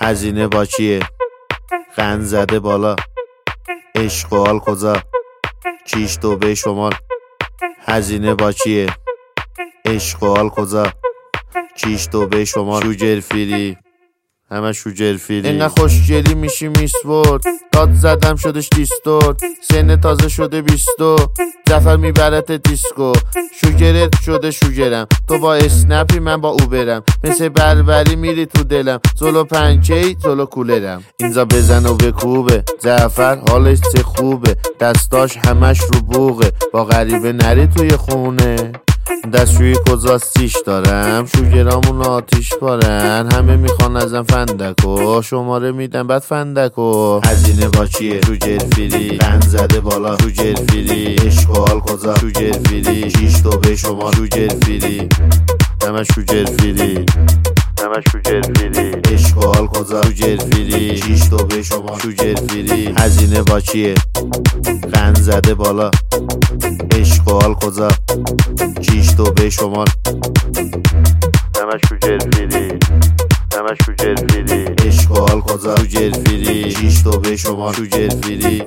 هزینه با کیه؟ قند زده بالا، عشق و حال کجا؟ کیش تو به شمال. هزینه با کیه؟ عشق و حال کجا؟ کیش تو به شمال. شوگر فری، همه شوگر فری. اینقدر خوشگلی میشی میسورد، داد زدم شدش دیستورد، سن تازه شده 20، زفر میبرت دیسکو. شوگرت شده شوگرم، تو با اسنپی من با اوبرم، مثل بربری میری تو دلم، زلو پنکی زلو کولرم. اینجا بزن و بکوبه، زفر حالش چه خوبه، دستاش همش رو بوغه، با غریبه نری توی خونه. دستشویی کجاستیش دارم، شوگرامون آتیش بارن، همه میخوان ازم فندکو، شماره میدم بعد فندکو. هزینه با کیه؟ شوگر فری، قند زده بالا، شوگر فری، عشق و حال کجا؟ شوگر فری، کیش تو به شمال. شوگر فری، همه شوگر فری، همه شوگر فری. عشق و حال کجا؟ شوگر فری، کیش تو به شمال. شوگر فری. هزینه با کیه؟ قند زده بالا، عشق و حال کجا؟ کیش تو به شمال. همه شوگر فری، همه شوگر فری. عشق و حال کجا؟ شوگر فری، کیش تو به شمال. شوگر فری.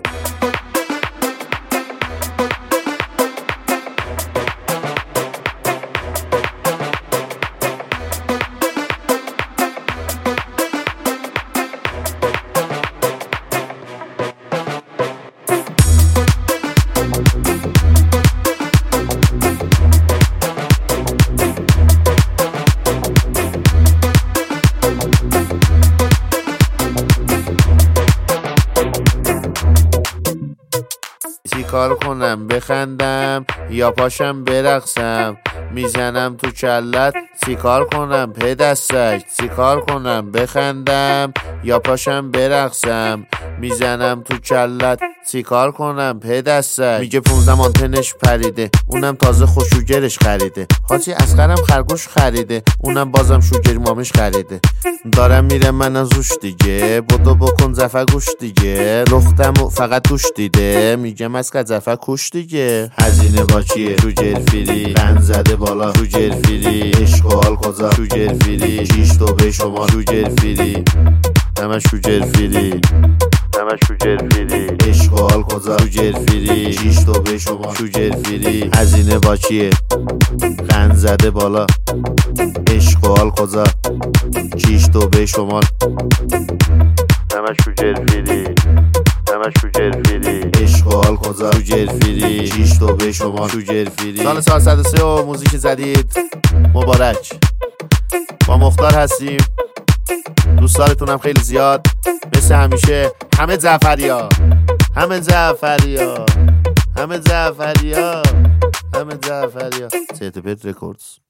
چیکار کنم؟ بخندم یا پاشم برقصم؟ میزنم تو کلت، چیکار کنم؟ پدستک. چیکار کنم؟ بخندم یا پاشم برقصم؟ میزنم تو کلت، چیکار کنم؟ پدستک. میگه 15 آنتنش پریده، اونم تازه خوشوگرش خریده. حاجی اصغرم خرگوش خریده، اونم بازم شوگر مامش خریده. دارم میرم من از روش دیگه، بدو بکن زفر گوش دیگه، لختمو فقط توش دیده، میگم از که زفر کوش دیگه. هزینه با کیه؟ شوگر فری، قند زده بالا، شوگر فری، عشق و حال کجا؟ شوگر فری، کیش تو به شمال. شوگر فری، همه شوگر فری، همه شوگر فری. عشق و حال کجا؟ شوگر فری، کیش تو به شمال. شوگر فری. هزینه با کیه؟ قند زده بالا، عشق و حال کجا؟ کیش تو به شمال. همه شوگر فری، همه شوگر فری. عشق و حال کجا؟ شوگر فری، کیش تو به شمال. شوگر فری. سال 403 و موزیک جدید مبارک. با مختار هستیم، دوستارتونم خیلی زیاد، مثل همیشه. همه جعفریا، همه جعفریا، همه جعفریا، همه جعفریا. سیت پت رکوردز.